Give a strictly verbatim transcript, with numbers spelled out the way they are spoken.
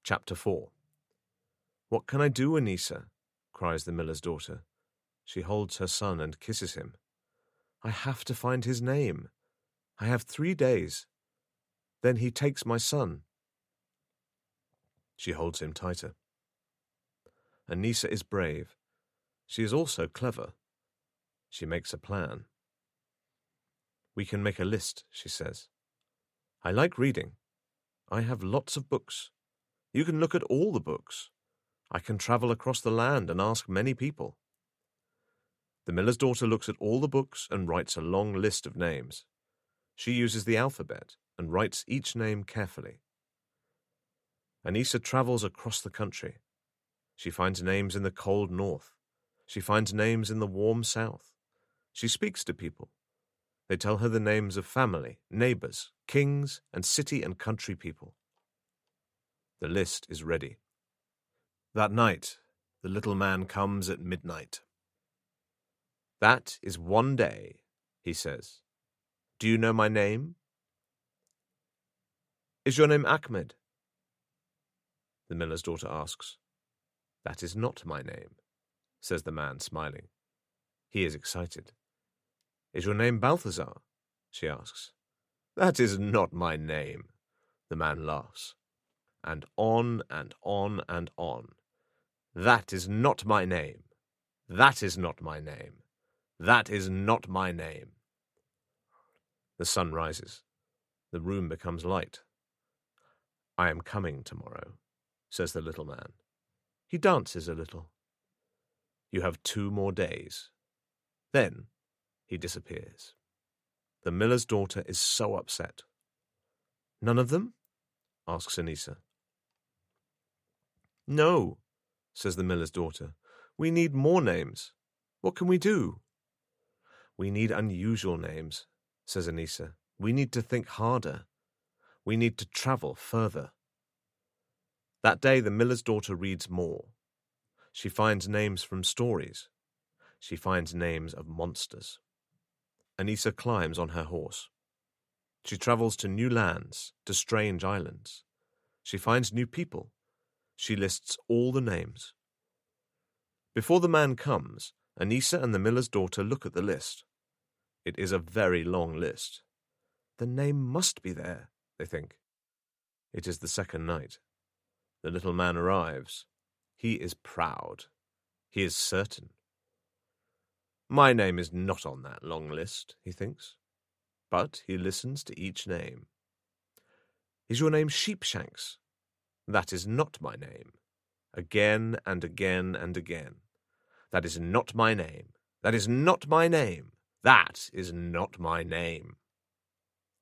Chapter four. "What can I do, Anissa?" cries the miller's daughter. She holds her son and kisses him. "I have to find his name. I have three days. Then he takes my son." She holds him tighter. Anissa is brave. She is also clever. She makes a plan. "We can make a list," she says. "I like reading. I have lots of books. You can look at all the books. I can travel across the land and ask many people." The miller's daughter looks at all the books and writes a long list of names. She uses the alphabet and writes each name carefully. Anissa travels across the country. She finds names in the cold north. She finds names in the warm south. She speaks to people. They tell her the names of family, neighbors, kings, and city and country people. The list is ready. That night, the little man comes at midnight. "That is one day," he says. "Do you know my name?" "Is your name Ahmed?" the miller's daughter asks. "That is not my name," says the man, smiling. He is excited. "Is your name Balthazar?" she asks. "That is not my name," the man laughs. And on and on and on. "That is not my name. That is not my name. That is not my name." The sun rises. The room becomes light. "I am coming tomorrow," says the little man. He dances a little. "You have two more days." Then he disappears. The miller's daughter is so upset. "None of them?" asks Anissa. "No," says the miller's daughter. "We need more names. What can we do?" "We need unusual names," says Anissa. "We need to think harder. We need to travel further." That day the miller's daughter reads more. She finds names from stories. She finds names of monsters. Anissa climbs on her horse. She travels to new lands, to strange islands. She finds new people. She lists all the names. Before the man comes, Anissa and the miller's daughter look at the list. It is a very long list. The name must be there, they think. It is the second night. The little man arrives. He is proud. He is certain. My name is not on that long list, he thinks. But he listens to each name. Is your name Sheepshanks? That is not my name. Again and again and again. That is not my name. That is not my name. That is not my name.